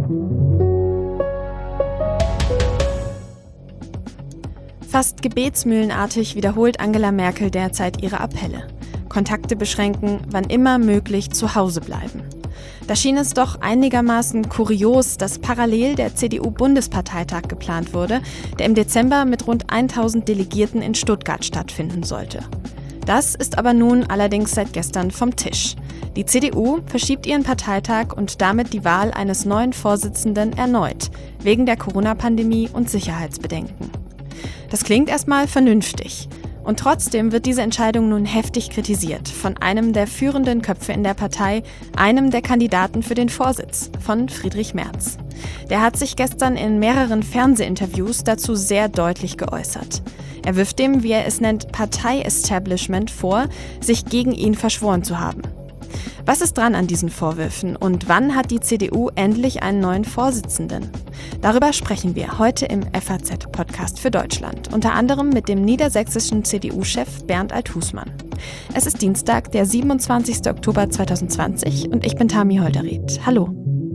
Fast gebetsmühlenartig wiederholt Angela Merkel derzeit ihre Appelle. Kontakte beschränken, wann immer möglich zu Hause bleiben. Da schien es doch einigermaßen kurios, dass parallel der CDU-Bundesparteitag geplant wurde, der im Dezember mit rund 1000 Delegierten in Stuttgart stattfinden sollte. Das ist aber nun allerdings seit gestern vom Tisch. Die CDU verschiebt ihren Parteitag und damit die Wahl eines neuen Vorsitzenden erneut, wegen der Corona-Pandemie und Sicherheitsbedenken. Das klingt erstmal vernünftig. Und trotzdem wird diese Entscheidung nun heftig kritisiert von einem der führenden Köpfe in der Partei, einem der Kandidaten für den Vorsitz, von Friedrich Merz. Der hat sich gestern in mehreren Fernsehinterviews dazu sehr deutlich geäußert. Er wirft dem, wie er es nennt, Partei-Establishment vor, sich gegen ihn verschworen zu haben. Was ist dran an diesen Vorwürfen und wann hat die CDU endlich einen neuen Vorsitzenden? Darüber sprechen wir heute im FAZ-Podcast für Deutschland, unter anderem mit dem niedersächsischen CDU-Chef Bernd Alt-Husmann. Es ist Dienstag, der 27. Oktober 2020 und ich bin Tami Holderried. Hallo.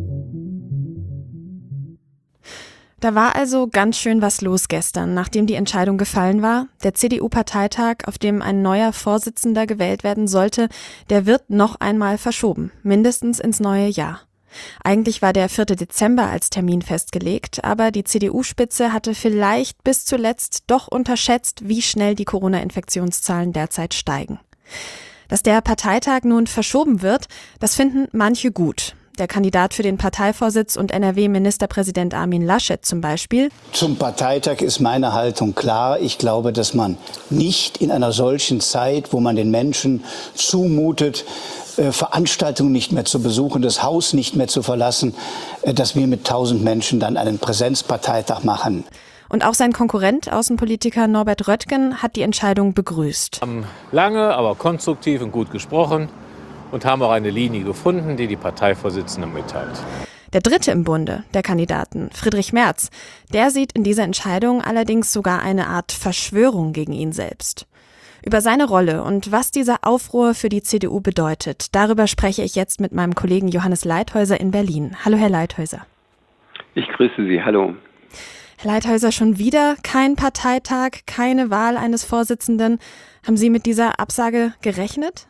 Da war also ganz schön was los gestern, nachdem die Entscheidung gefallen war. Der CDU-Parteitag, auf dem ein neuer Vorsitzender gewählt werden sollte, der wird noch einmal verschoben, mindestens ins neue Jahr. Eigentlich war der 4. Dezember als Termin festgelegt, aber die CDU-Spitze hatte vielleicht bis zuletzt doch unterschätzt, wie schnell die Corona-Infektionszahlen derzeit steigen. Dass der Parteitag nun verschoben wird, das finden manche gut. Der Kandidat für den Parteivorsitz und NRW-Ministerpräsident Armin Laschet zum Beispiel. Zum Parteitag ist meine Haltung klar. Ich glaube, dass man nicht in einer solchen Zeit, wo man den Menschen zumutet, Veranstaltungen nicht mehr zu besuchen, das Haus nicht mehr zu verlassen, dass wir mit 1000 Menschen dann einen Präsenzparteitag machen. Und auch sein Konkurrent, Außenpolitiker Norbert Röttgen, hat die Entscheidung begrüßt. Wir haben lange, aber konstruktiv und gut gesprochen und haben auch eine Linie gefunden, die die Parteivorsitzende mitteilt. Der dritte im Bunde der Kandidaten, Friedrich Merz, der sieht in dieser Entscheidung allerdings sogar eine Art Verschwörung gegen ihn selbst. Über seine Rolle und was dieser Aufruhr für die CDU bedeutet, darüber spreche ich jetzt mit meinem Kollegen Johannes Leithäuser in Berlin. Hallo, Herr Leithäuser. Ich grüße Sie, hallo. Herr Leithäuser, schon wieder kein Parteitag, keine Wahl eines Vorsitzenden. Haben Sie mit dieser Absage gerechnet?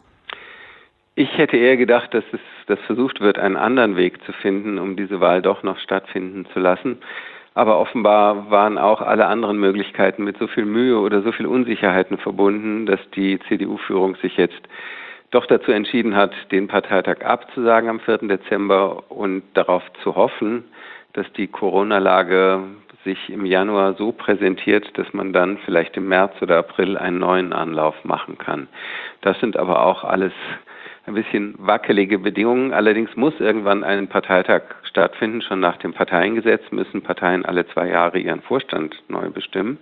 Ich hätte eher gedacht, dass versucht wird, einen anderen Weg zu finden, um diese Wahl doch noch stattfinden zu lassen. Aber offenbar waren auch alle anderen Möglichkeiten mit so viel Mühe oder so viel Unsicherheiten verbunden, dass die CDU-Führung sich jetzt doch dazu entschieden hat, den Parteitag abzusagen am 4. Dezember und darauf zu hoffen, dass die Corona-Lage sich im Januar so präsentiert, dass man dann vielleicht im März oder April einen neuen Anlauf machen kann. Das sind aber auch alles ein bisschen wackelige Bedingungen. Allerdings muss irgendwann ein Parteitag stattfinden. Schon nach dem Parteiengesetz müssen Parteien alle 2 Jahre ihren Vorstand neu bestimmen.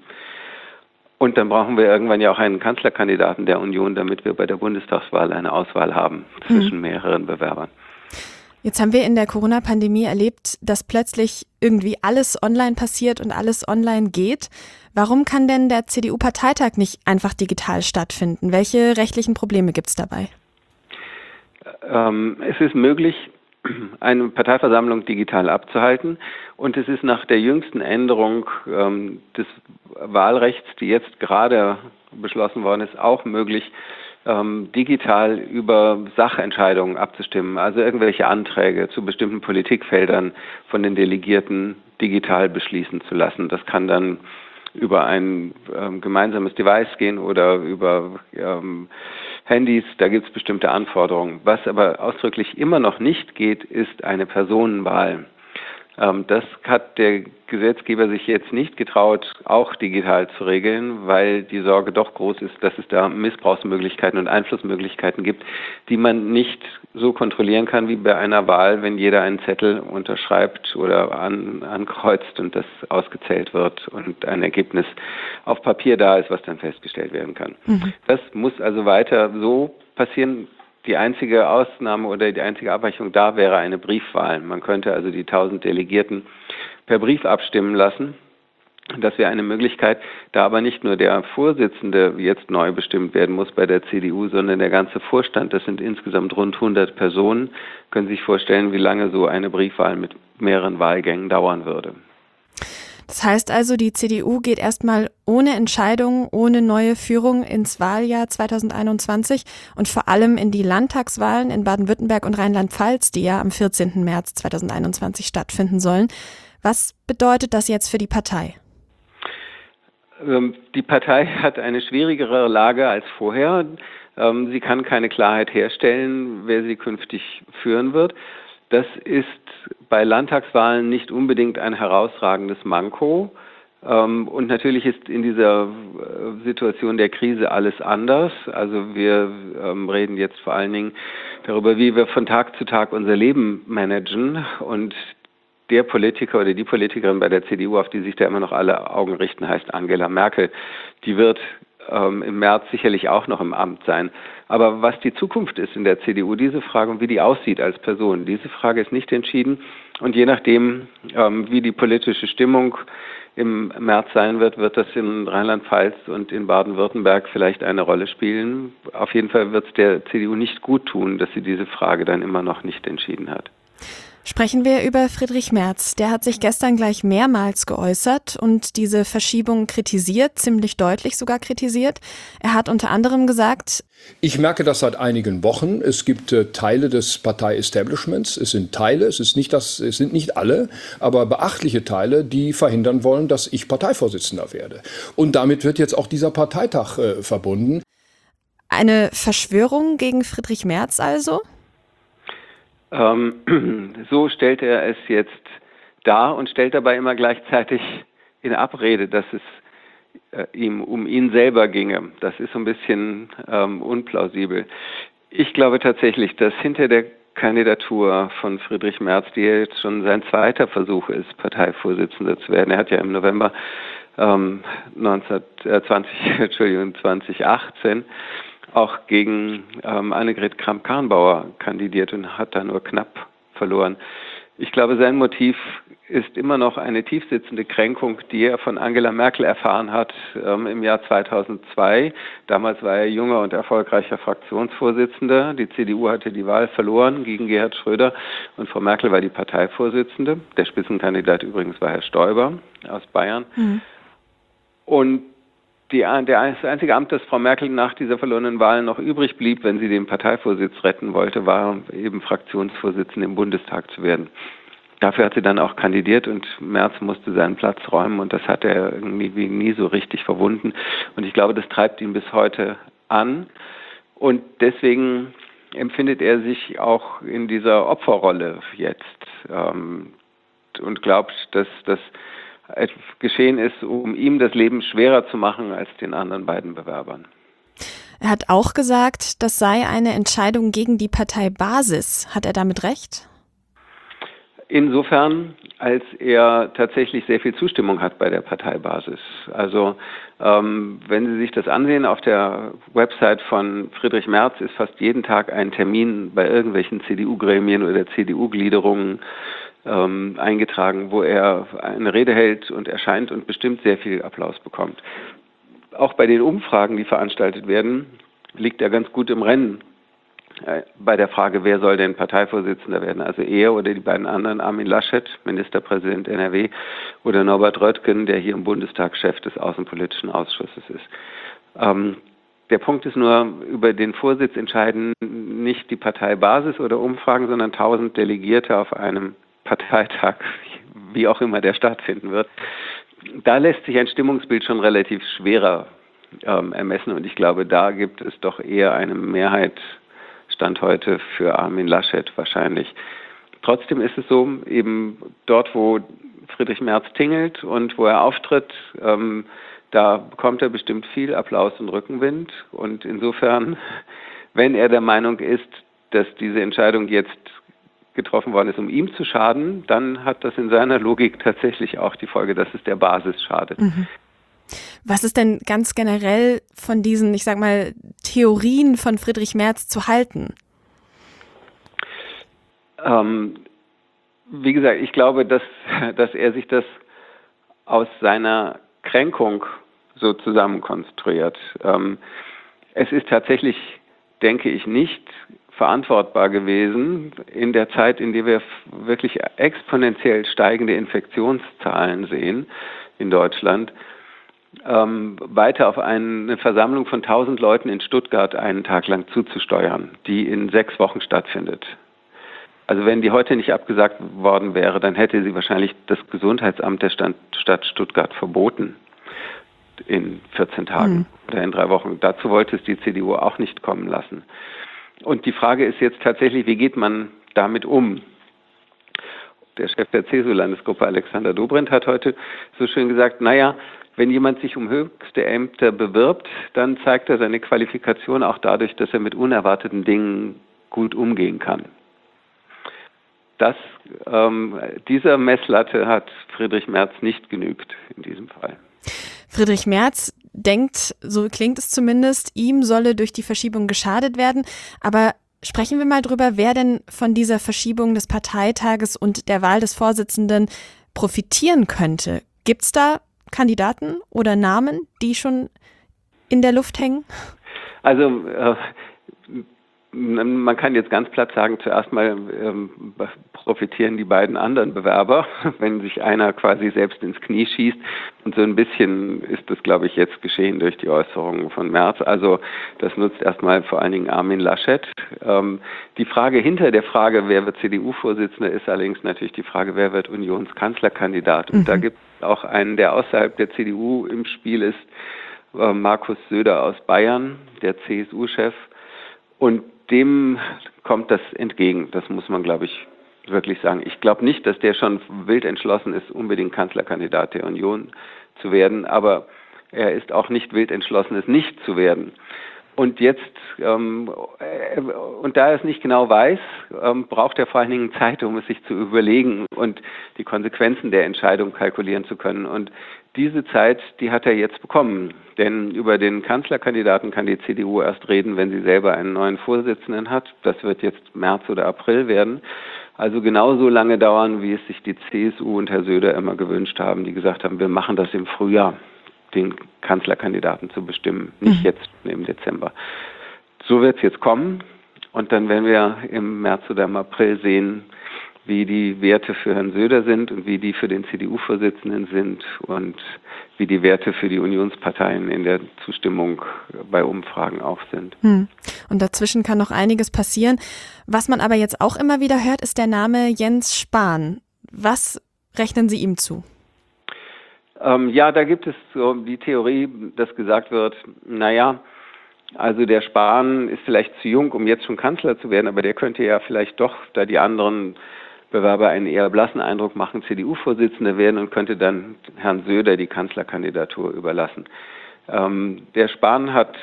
Und dann brauchen wir irgendwann ja auch einen Kanzlerkandidaten der Union, damit wir bei der Bundestagswahl eine Auswahl haben zwischen mehreren Bewerbern. Jetzt haben wir in der Corona-Pandemie erlebt, dass plötzlich irgendwie alles online passiert und alles online geht. Warum kann denn der CDU-Parteitag nicht einfach digital stattfinden? Welche rechtlichen Probleme gibt es dabei? Es ist möglich, eine Parteiversammlung digital abzuhalten und es ist nach der jüngsten Änderung des Wahlrechts, die jetzt gerade beschlossen worden ist, auch möglich, digital über Sachentscheidungen abzustimmen, also irgendwelche Anträge zu bestimmten Politikfeldern von den Delegierten digital beschließen zu lassen. Das kann dann über ein gemeinsames Device gehen oder über Handys, da gibt es bestimmte Anforderungen. Was aber ausdrücklich immer noch nicht geht, ist eine Personenwahl. Das hat der Gesetzgeber sich jetzt nicht getraut, auch digital zu regeln, weil die Sorge doch groß ist, dass es da Missbrauchsmöglichkeiten und Einflussmöglichkeiten gibt, die man nicht so kontrollieren kann wie bei einer Wahl, wenn jeder einen Zettel unterschreibt oder ankreuzt und das ausgezählt wird und ein Ergebnis auf Papier da ist, was dann festgestellt werden kann. Das muss also weiter so passieren. Die einzige Ausnahme oder die einzige Abweichung da wäre eine Briefwahl. Man könnte also die 1000 Delegierten per Brief abstimmen lassen. Das wäre eine Möglichkeit, da aber nicht nur der Vorsitzende jetzt neu bestimmt werden muss bei der CDU, sondern der ganze Vorstand, das sind insgesamt rund 100 Personen, können Sie sich vorstellen, wie lange so eine Briefwahl mit mehreren Wahlgängen dauern würde. Das heißt also, die CDU geht erstmal ohne Entscheidung, ohne neue Führung ins Wahljahr 2021 und vor allem in die Landtagswahlen in Baden-Württemberg und Rheinland-Pfalz, die ja am 14. März 2021 stattfinden sollen. Was bedeutet das jetzt für die Partei? Die Partei hat eine schwierigere Lage als vorher. Sie kann keine Klarheit herstellen, wer sie künftig führen wird. Das ist bei Landtagswahlen nicht unbedingt ein herausragendes Manko. Und natürlich ist in dieser Situation der Krise alles anders. Also wir reden jetzt vor allen Dingen darüber, wie wir von Tag zu Tag unser Leben managen. Und der Politiker oder die Politikerin bei der CDU, auf die sich da immer noch alle Augen richten, heißt Angela Merkel. Die wird im März sicherlich auch noch im Amt sein. Aber was die Zukunft ist in der CDU, diese Frage und wie die aussieht als Person, diese Frage ist nicht entschieden. Und je nachdem, wie die politische Stimmung im März sein wird, wird das in Rheinland-Pfalz und in Baden-Württemberg vielleicht eine Rolle spielen. Auf jeden Fall wird es der CDU nicht gut tun, dass sie diese Frage dann immer noch nicht entschieden hat. Sprechen wir über Friedrich Merz. Der hat sich gestern gleich mehrmals geäußert und diese Verschiebung kritisiert, ziemlich deutlich sogar kritisiert. Er hat unter anderem gesagt: Ich merke das seit einigen Wochen. Es gibt Teile des Partei-Establishments. Es sind Teile, es sind nicht alle, aber beachtliche Teile, die verhindern wollen, dass ich Parteivorsitzender werde. Und damit wird jetzt auch dieser Parteitag verbunden. Eine Verschwörung gegen Friedrich Merz also? So stellt er es jetzt dar und stellt dabei immer gleichzeitig in Abrede, dass es ihm um ihn selber ginge. Das ist so ein bisschen unplausibel. Ich glaube tatsächlich, dass hinter der Kandidatur von Friedrich Merz, die jetzt schon sein zweiter Versuch ist, Parteivorsitzender zu werden. Er hat ja im November 2018 auch gegen Annegret Kramp-Karrenbauer kandidiert und hat da nur knapp verloren. Ich glaube, sein Motiv ist immer noch eine tiefsitzende Kränkung, die er von Angela Merkel erfahren hat im Jahr 2002. Damals war er junger und erfolgreicher Fraktionsvorsitzender. Die CDU hatte die Wahl verloren gegen Gerhard Schröder und Frau Merkel war die Parteivorsitzende. Der Spitzenkandidat übrigens war Herr Stoiber aus Bayern. Mhm. Und das einzige Amt, das Frau Merkel nach dieser verlorenen Wahl noch übrig blieb, wenn sie den Parteivorsitz retten wollte, war eben Fraktionsvorsitzende im Bundestag zu werden. Dafür hat sie dann auch kandidiert und Merz musste seinen Platz räumen und das hat er irgendwie nie so richtig verwunden. Und ich glaube, das treibt ihn bis heute an und deswegen empfindet er sich auch in dieser Opferrolle jetzt und glaubt, dass das geschehen ist, um ihm das Leben schwerer zu machen als den anderen beiden Bewerbern. Er hat auch gesagt, das sei eine Entscheidung gegen die Parteibasis. Hat er damit recht? Insofern, als er tatsächlich sehr viel Zustimmung hat bei der Parteibasis. Also wenn Sie sich das ansehen, auf der Website von Friedrich Merz ist fast jeden Tag ein Termin bei irgendwelchen CDU-Gremien oder CDU-Gliederungen eingetragen, wo er eine Rede hält und erscheint und bestimmt sehr viel Applaus bekommt. Auch bei den Umfragen, die veranstaltet werden, liegt er ganz gut im Rennen bei der Frage, wer soll denn Parteivorsitzender werden? Also er oder die beiden anderen, Armin Laschet, Ministerpräsident NRW, oder Norbert Röttgen, der hier im Bundestag Chef des Außenpolitischen Ausschusses ist. Der Punkt ist nur, über den Vorsitz entscheiden nicht die Parteibasis oder Umfragen, sondern 1000 Delegierte auf einem Parteitag, wie auch immer der stattfinden wird. Da lässt sich ein Stimmungsbild schon relativ schwerer ermessen und ich glaube, da gibt es doch eher eine Mehrheit, Stand heute, für Armin Laschet wahrscheinlich. Trotzdem ist es so, eben dort, wo Friedrich Merz tingelt und wo er auftritt, da bekommt er bestimmt viel Applaus und Rückenwind und insofern, wenn er der Meinung ist, dass diese Entscheidung jetzt getroffen worden ist, um ihm zu schaden, dann hat das in seiner Logik tatsächlich auch die Folge, dass es der Basis schadet. Mhm. Was ist denn ganz generell von diesen, ich sag mal, Theorien von Friedrich Merz zu halten? Wie gesagt, ich glaube, dass er sich das aus seiner Kränkung so zusammenkonstruiert. Es ist tatsächlich, denke ich, nicht verantwortbar gewesen in der Zeit, in der wir wirklich exponentiell steigende Infektionszahlen sehen in Deutschland, weiter auf eine Versammlung von 1000 Leuten in Stuttgart einen Tag lang zuzusteuern, die in 6 Wochen stattfindet. Also wenn die heute nicht abgesagt worden wäre, dann hätte sie wahrscheinlich das Gesundheitsamt der Stadt Stuttgart verboten in 14 Tagen oder in 3 Wochen. Dazu wollte es die CDU auch nicht kommen lassen. Und die Frage ist jetzt tatsächlich, wie geht man damit um? Der Chef der CSU-Landesgruppe, Alexander Dobrindt, hat heute so schön gesagt, naja, wenn jemand sich um höchste Ämter bewirbt, dann zeigt er seine Qualifikation auch dadurch, dass er mit unerwarteten Dingen gut umgehen kann. Dieser Messlatte hat Friedrich Merz nicht genügt in diesem Fall. Friedrich Merz denkt, so klingt es zumindest, ihm solle durch die Verschiebung geschadet werden. Aber sprechen wir mal drüber, wer denn von dieser Verschiebung des Parteitages und der Wahl des Vorsitzenden profitieren könnte. Gibt es da Kandidaten oder Namen, die schon in der Luft hängen? Also man kann jetzt ganz platt sagen, zuerst mal profitieren die beiden anderen Bewerber, wenn sich einer quasi selbst ins Knie schießt. Und so ein bisschen ist das, glaube ich, jetzt geschehen durch die Äußerungen von Merz. Also das nutzt erstmal vor allen Dingen Armin Laschet. Die Frage hinter der Frage, wer wird CDU-Vorsitzender, ist allerdings natürlich die Frage, wer wird Unionskanzlerkandidat. Und da gibt es auch einen, der außerhalb der CDU im Spiel ist, Markus Söder aus Bayern, der CSU-Chef. Und dem kommt das entgegen. Das muss man, glaube ich, wirklich sagen. Ich glaube nicht, dass der schon wild entschlossen ist, unbedingt Kanzlerkandidat der Union zu werden. Aber er ist auch nicht wild entschlossen, es nicht zu werden. Und jetzt, und da er es nicht genau weiß, braucht er vor allen Dingen Zeit, um es sich zu überlegen und die Konsequenzen der Entscheidung kalkulieren zu können. Und diese Zeit, die hat er jetzt bekommen. Denn über den Kanzlerkandidaten kann die CDU erst reden, wenn sie selber einen neuen Vorsitzenden hat. Das wird jetzt März oder April werden. Also genauso lange dauern, wie es sich die CSU und Herr Söder immer gewünscht haben, die gesagt haben, wir machen das im Frühjahr, den Kanzlerkandidaten zu bestimmen, nicht jetzt im Dezember. So wird es jetzt kommen und dann werden wir im März oder im April sehen, wie die Werte für Herrn Söder sind und wie die für den CDU-Vorsitzenden sind und wie die Werte für die Unionsparteien in der Zustimmung bei Umfragen auch sind. Und dazwischen kann noch einiges passieren. Was man aber jetzt auch immer wieder hört, ist der Name Jens Spahn. Was rechnen Sie ihm zu? Ja, da gibt es so die Theorie, dass gesagt wird, naja, also der Spahn ist vielleicht zu jung, um jetzt schon Kanzler zu werden, aber der könnte ja vielleicht doch, da die anderen Bewerber einen eher blassen Eindruck machen, CDU-Vorsitzender werden und könnte dann Herrn Söder die Kanzlerkandidatur überlassen. Der Spahn hat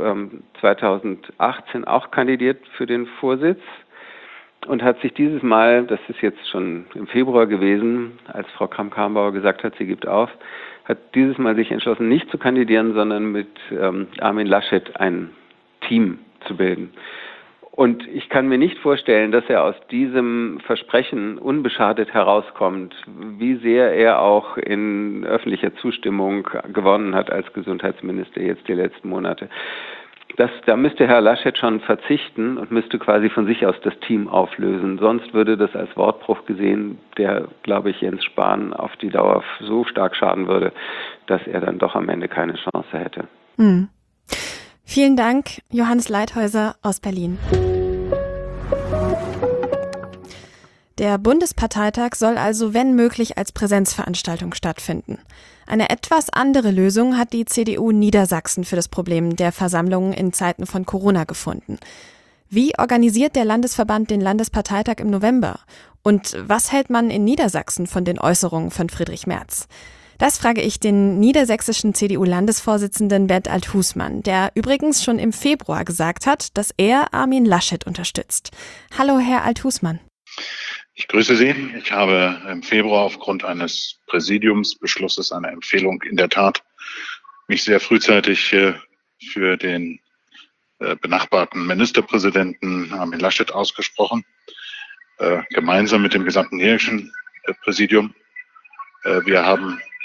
2018 auch kandidiert für den Vorsitz und hat sich dieses Mal, das ist jetzt schon im Februar gewesen, als Frau Kramp-Karrenbauer gesagt hat, sie gibt auf, hat dieses Mal sich entschlossen, nicht zu kandidieren, sondern mit Armin Laschet ein Team zu bilden. Und ich kann mir nicht vorstellen, dass er aus diesem Versprechen unbeschadet herauskommt, wie sehr er auch in öffentlicher Zustimmung gewonnen hat als Gesundheitsminister jetzt die letzten Monate. Da müsste Herr Laschet schon verzichten und müsste quasi von sich aus das Team auflösen. Sonst würde das als Wortbruch gesehen, der, glaube ich, Jens Spahn auf die Dauer so stark schaden würde, dass er dann doch am Ende keine Chance hätte. Vielen Dank, Johannes Leithäuser aus Berlin. Der Bundesparteitag soll also, wenn möglich, als Präsenzveranstaltung stattfinden. Eine etwas andere Lösung hat die CDU Niedersachsen für das Problem der Versammlungen in Zeiten von Corona gefunden. Wie organisiert der Landesverband den Landesparteitag im November? Und was hält man in Niedersachsen von den Äußerungen von Friedrich Merz? Das frage ich den niedersächsischen CDU-Landesvorsitzenden Bert Alt-Husmann, der übrigens schon im Februar gesagt hat, dass er Armin Laschet unterstützt. Hallo, Herr Alt-Husmann. Ich grüße Sie. Ich habe im Februar aufgrund eines Präsidiumsbeschlusses, einer Empfehlung in der Tat, mich sehr frühzeitig für den benachbarten Ministerpräsidenten Armin Laschet ausgesprochen, gemeinsam mit dem gesamten hessischen Präsidium. Wir haben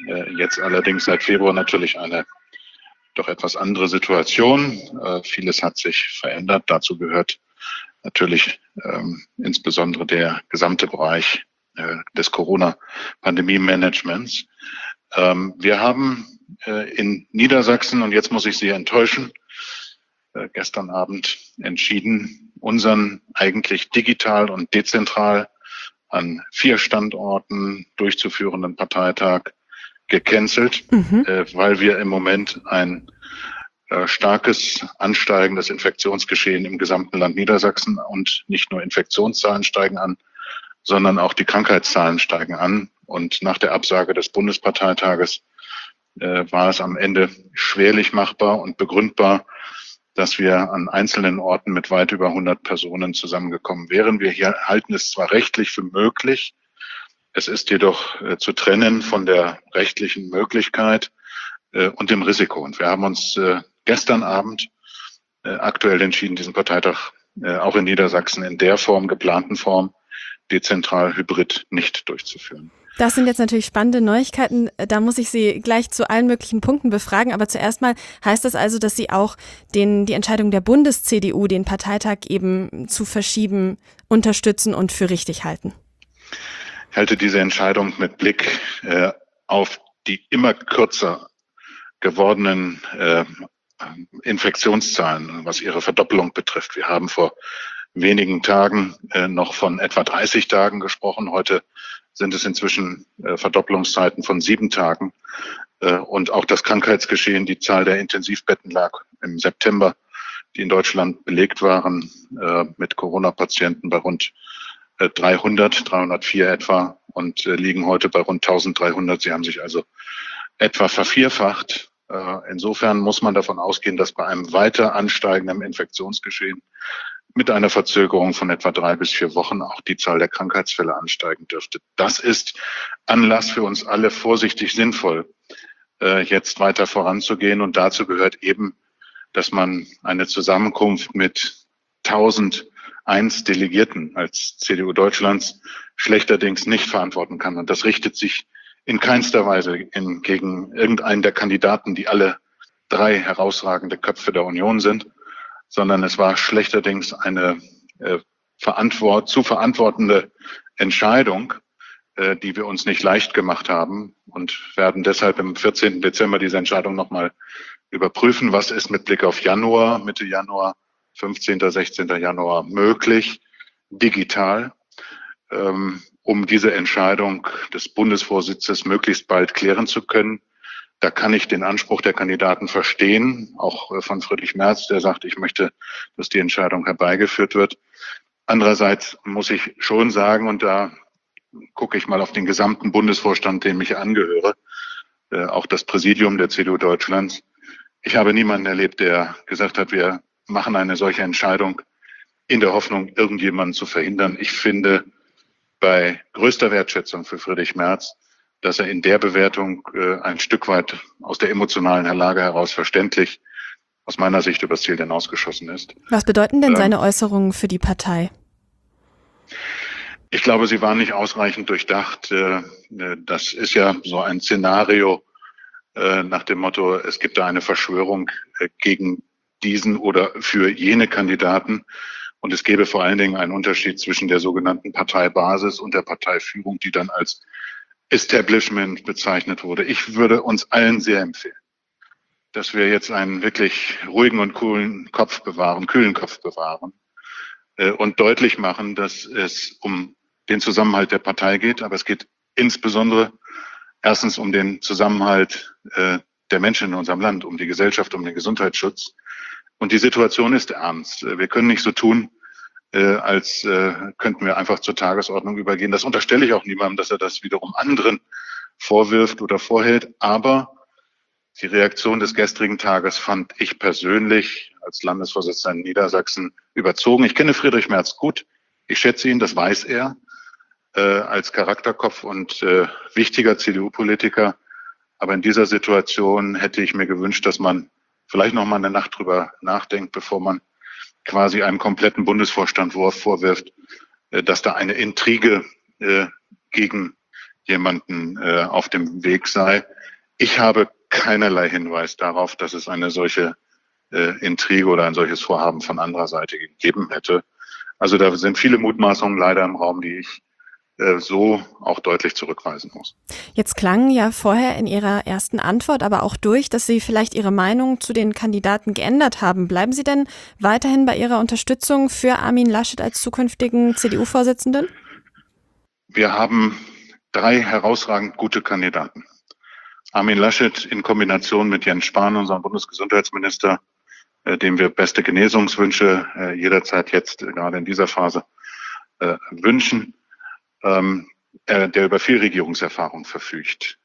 Jetzt allerdings seit Februar natürlich eine doch etwas andere Situation. Vieles hat sich verändert. Dazu gehört natürlich insbesondere der gesamte Bereich des Corona-Pandemie-Managements. Wir haben in Niedersachsen, und jetzt muss ich Sie enttäuschen, gestern Abend entschieden, unseren eigentlich digital und dezentral an 4 Standorten durchzuführenden Parteitag gecancelt, weil wir im Moment ein starkes ansteigendes Infektionsgeschehen im gesamten Land Niedersachsen und nicht nur Infektionszahlen steigen an, sondern auch die Krankheitszahlen steigen an. Und nach der Absage des Bundesparteitages war es am Ende schwerlich machbar und begründbar, dass wir an einzelnen Orten mit weit über 100 Personen zusammengekommen wären. Wir hier halten es zwar rechtlich für möglich, es ist jedoch zu trennen von der rechtlichen Möglichkeit und dem Risiko. Und wir haben uns gestern Abend aktuell entschieden, diesen Parteitag auch in Niedersachsen in der geplanten Form, dezentral hybrid nicht durchzuführen. Das sind jetzt natürlich spannende Neuigkeiten. Da muss ich Sie gleich zu allen möglichen Punkten befragen. Aber zuerst mal heißt das also, dass Sie auch die Entscheidung der Bundes-CDU, den Parteitag eben zu verschieben, unterstützen und für richtig halten? Ich halte diese Entscheidung mit Blick auf die immer kürzer gewordenen Infektionszahlen, was ihre Verdoppelung betrifft. Wir haben vor wenigen Tagen noch von etwa 30 Tagen gesprochen. Heute sind es inzwischen Verdopplungszeiten von 7 Tagen. Und auch das Krankheitsgeschehen, die Zahl der Intensivbetten lag im September, die in Deutschland belegt waren, mit Corona-Patienten bei rund 304 etwa und liegen heute bei rund 1300. Sie haben sich also etwa vervierfacht. Insofern muss man davon ausgehen, dass bei einem weiter ansteigenden Infektionsgeschehen mit einer Verzögerung von etwa 3 bis 4 Wochen auch die Zahl der Krankheitsfälle ansteigen dürfte. Das ist Anlass für uns alle, vorsichtig sinnvoll jetzt weiter voranzugehen. Und dazu gehört eben, dass man eine Zusammenkunft mit 1001 Delegierten als CDU Deutschlands schlechterdings nicht verantworten kann. Und das richtet sich in keinster Weise gegen irgendeinen der Kandidaten, die alle 3 herausragende Köpfe der Union sind, sondern es war schlechterdings eine zu verantwortende Entscheidung, die wir uns nicht leicht gemacht haben und werden deshalb im 14. Dezember diese Entscheidung nochmal überprüfen. Was ist mit Blick auf Januar, Mitte Januar, 15., 16. Januar möglich, digital, um diese Entscheidung des Bundesvorsitzes möglichst bald klären zu können. Da kann ich den Anspruch der Kandidaten verstehen, auch von Friedrich Merz, der sagt, ich möchte, dass die Entscheidung herbeigeführt wird. Andererseits muss ich schon sagen, und da gucke ich mal auf den gesamten Bundesvorstand, dem ich angehöre, auch das Präsidium der CDU Deutschlands. Ich habe niemanden erlebt, der gesagt hat, wir machen eine solche Entscheidung in der Hoffnung, irgendjemanden zu verhindern. Ich finde, bei größter Wertschätzung für Friedrich Merz, dass er in der Bewertung ein Stück weit aus der emotionalen Lage heraus verständlich aus meiner Sicht übers Ziel hinausgeschossen ist. Was bedeuten denn seine Äußerungen für die Partei? Ich glaube, sie waren nicht ausreichend durchdacht. Das ist ja so ein Szenario nach dem Motto, es gibt da eine Verschwörung gegen diesen oder für jene Kandidaten. Und es gäbe vor allen Dingen einen Unterschied zwischen der sogenannten Parteibasis und der Parteiführung, die dann als Establishment bezeichnet wurde. Ich würde uns allen sehr empfehlen, dass wir jetzt einen wirklich ruhigen und kühlen Kopf bewahren und deutlich machen, dass es um den Zusammenhalt der Partei geht. Aber es geht insbesondere erstens um den Zusammenhalt der Menschen in unserem Land, um die Gesellschaft, um den Gesundheitsschutz. Und die Situation ist ernst. Wir können nicht so tun, als könnten wir einfach zur Tagesordnung übergehen. Das unterstelle ich auch niemandem, dass er das wiederum anderen vorwirft oder vorhält. Aber die Reaktion des gestrigen Tages fand ich persönlich als Landesvorsitzender in Niedersachsen überzogen. Ich kenne Friedrich Merz gut. Ich schätze ihn, das weiß er, als Charakterkopf und wichtiger CDU-Politiker. Aber in dieser Situation hätte ich mir gewünscht, dass man vielleicht noch mal eine Nacht drüber nachdenkt, bevor man quasi einem kompletten Bundesvorstand vorwirft, dass da eine Intrige gegen jemanden auf dem Weg sei. Ich habe keinerlei Hinweis darauf, dass es eine solche Intrige oder ein solches Vorhaben von anderer Seite gegeben hätte. Also da sind viele Mutmaßungen leider im Raum, die ich so auch deutlich zurückweisen muss. Jetzt klang ja vorher in Ihrer ersten Antwort aber auch durch, dass Sie vielleicht Ihre Meinung zu den Kandidaten geändert haben. Bleiben Sie denn weiterhin bei Ihrer Unterstützung für Armin Laschet als zukünftigen CDU-Vorsitzenden? Wir haben 3 herausragend gute Kandidaten. Armin Laschet in Kombination mit Jens Spahn, unserem Bundesgesundheitsminister, dem wir beste Genesungswünsche jederzeit jetzt, gerade in dieser Phase, wünschen. Der über viel Regierungserfahrung verfügt,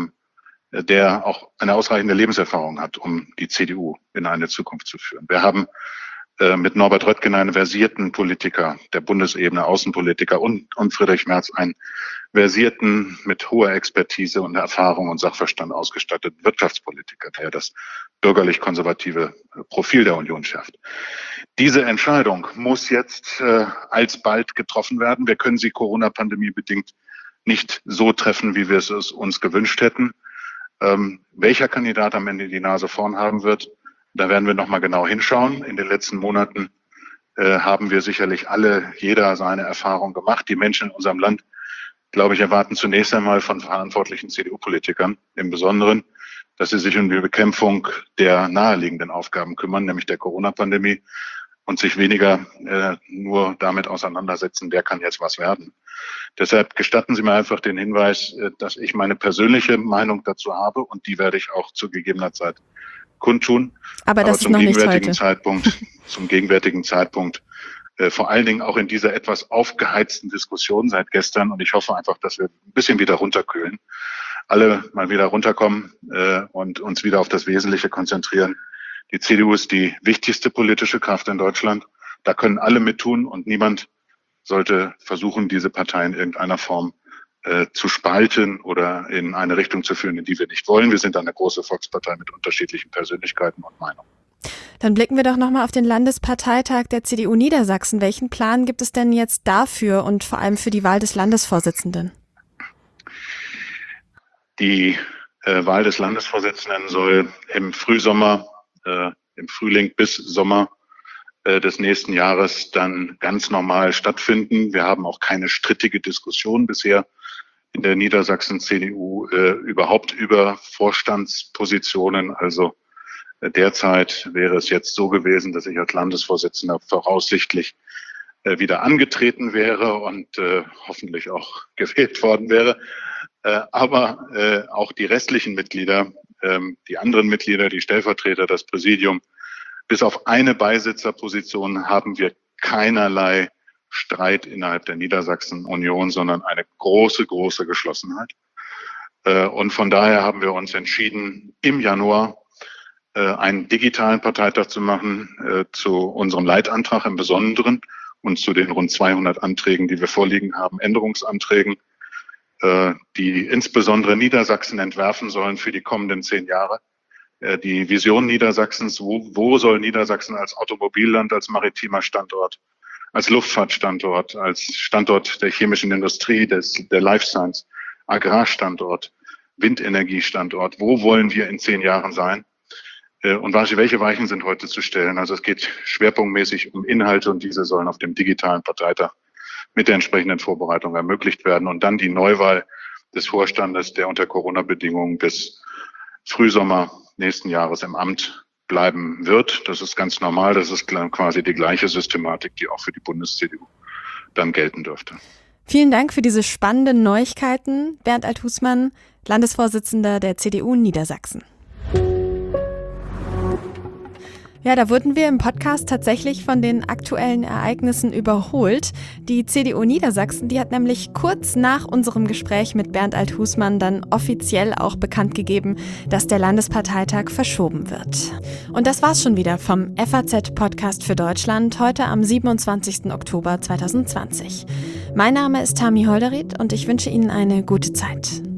der auch eine ausreichende Lebenserfahrung hat, um die CDU in eine Zukunft zu führen. Wir haben mit Norbert Röttgen einen versierten Politiker der Bundesebene, Außenpolitiker und Friedrich Merz einen versierten, mit hoher Expertise und Erfahrung und Sachverstand ausgestatteten Wirtschaftspolitiker, der das bürgerlich-konservative Profil der Union schafft. Diese Entscheidung muss jetzt alsbald getroffen werden. Wir können sie Corona-Pandemie bedingt nicht so treffen, wie wir es uns gewünscht hätten. Welcher Kandidat am Ende die Nase vorn haben wird, da werden wir nochmal genau hinschauen. In den letzten Monaten haben wir sicherlich jeder seine Erfahrung gemacht. Die Menschen in unserem Land, glaube ich, erwarten zunächst einmal von verantwortlichen CDU-Politikern im Besonderen, dass sie sich um die Bekämpfung der naheliegenden Aufgaben kümmern, nämlich der Corona-Pandemie, und sich weniger nur damit auseinandersetzen, wer kann jetzt was werden. Deshalb gestatten Sie mir einfach den Hinweis, dass ich meine persönliche Meinung dazu habe, und die werde ich auch zu gegebener Zeit kundtun. Aber das ist noch nicht heute. Zum gegenwärtigen Zeitpunkt, vor allen Dingen auch in dieser etwas aufgeheizten Diskussion seit gestern, und ich hoffe einfach, dass wir ein bisschen wieder runterkühlen, alle mal wieder runterkommen und uns wieder auf das Wesentliche konzentrieren. Die CDU ist die wichtigste politische Kraft in Deutschland. Da können alle mittun, und niemand sollte versuchen, diese Partei in irgendeiner Form zu spalten oder in eine Richtung zu führen, in die wir nicht wollen. Wir sind eine große Volkspartei mit unterschiedlichen Persönlichkeiten und Meinungen. Dann blicken wir doch nochmal auf den Landesparteitag der CDU Niedersachsen. Welchen Plan gibt es denn jetzt dafür und vor allem für die Wahl des Landesvorsitzenden? Die Wahl des Landesvorsitzenden soll im Frühsommer, im Frühling bis Sommer des nächsten Jahres dann ganz normal stattfinden. Wir haben auch keine strittige Diskussion bisher in der Niedersachsen-CDU überhaupt über Vorstandspositionen. Also derzeit wäre es jetzt so gewesen, dass ich als Landesvorsitzender voraussichtlich wieder angetreten wäre und hoffentlich auch gewählt worden wäre. Aber auch die restlichen Mitglieder, die anderen Mitglieder, die Stellvertreter, das Präsidium, bis auf eine Beisitzerposition haben wir keinerlei Streit innerhalb der Niedersachsen-Union, sondern eine große, große Geschlossenheit. Und von daher haben wir uns entschieden, im Januar einen digitalen Parteitag zu machen, zu unserem Leitantrag im Besonderen und zu den rund 200 Anträgen, die wir vorliegen haben, Änderungsanträgen, die insbesondere Niedersachsen entwerfen sollen für die kommenden 10 Jahre. Die Vision Niedersachsens, wo soll Niedersachsen als Automobilland, als maritimer Standort, als Luftfahrtstandort, als Standort der chemischen Industrie, der Life Science, Agrarstandort, Windenergiestandort, wo wollen wir in 10 Jahren sein? Und welche Weichen sind heute zu stellen? Also es geht schwerpunktmäßig um Inhalte, und diese sollen auf dem digitalen Parteitag mit der entsprechenden Vorbereitung ermöglicht werden. Und dann die Neuwahl des Vorstandes, der unter Corona-Bedingungen bis Frühsommer nächsten Jahres im Amt bleiben wird. Das ist ganz normal. Das ist quasi die gleiche Systematik, die auch für die Bundes-CDU dann gelten dürfte. Vielen Dank für diese spannenden Neuigkeiten, Bernd Alt-Husmann, Landesvorsitzender der CDU Niedersachsen. Ja, da wurden wir im Podcast tatsächlich von den aktuellen Ereignissen überholt. Die CDU Niedersachsen, die hat nämlich kurz nach unserem Gespräch mit Bernd Alt-Husmann dann offiziell auch bekannt gegeben, dass der Landesparteitag verschoben wird. Und das war's schon wieder vom FAZ-Podcast für Deutschland, heute am 27. Oktober 2020. Mein Name ist Tami Holderried und ich wünsche Ihnen eine gute Zeit.